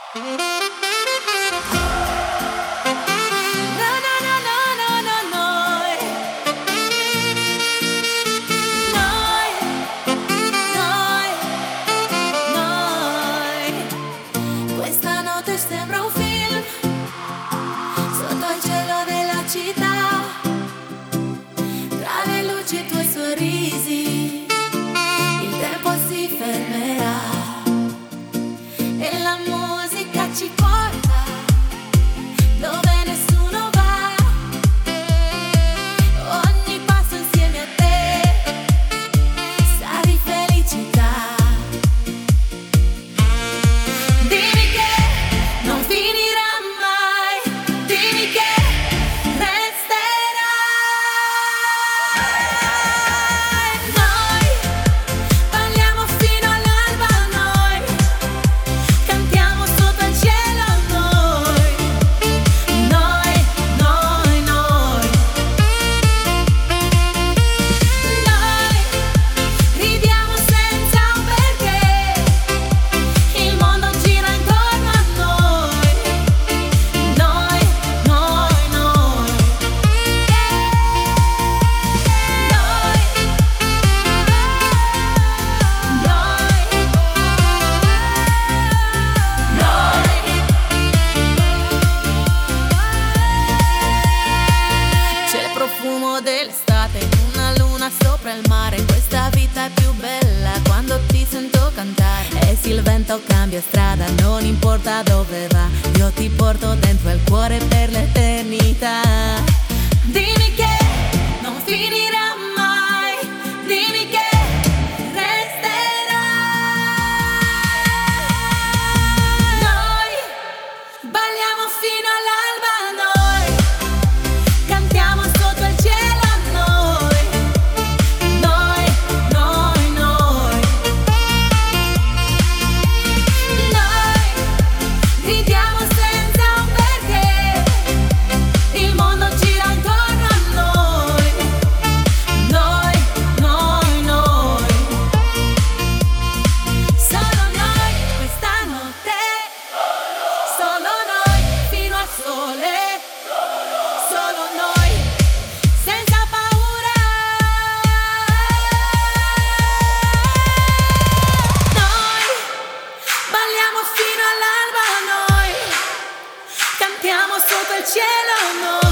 Questa notte sembra un film sotto il cielo della città, tra le luci e i tuoi sorrisi il tempo si fermerà e la musica ci porta dove nessuno va. Ogni passo insieme a te sa di felicità. Dimmi che non finirà mai, dimmi che resterai. Noi balliamo fino all'alba, noi cantiamo sotto il cielo, noi, noi, noi, noi. Noi ridiamo senza un perché, il mondo gira intorno a noi, noi, noi, noi. C'è il profumo dell'estate, una luna sopra il mare. Questa vita è più bella quando ti sento cantare. E se il vento cambia strada, non importa dove va, io ti porto dentro il cuore per l'eternità. Dimmi che non finirà mai, dimmi che resterai. Noi balliamo fino all'alba, noi cantiamo sotto il cielo, noi, noi, noi, noi. Noi ridiamo senza un perché, il mondo gira intorno a noi, noi, noi, noi. Solo noi questa notte, solo noi fino al sole, solo noi senza paura. Noi balliamo fino all'alba, noi cantiamo sotto il cielo, noi.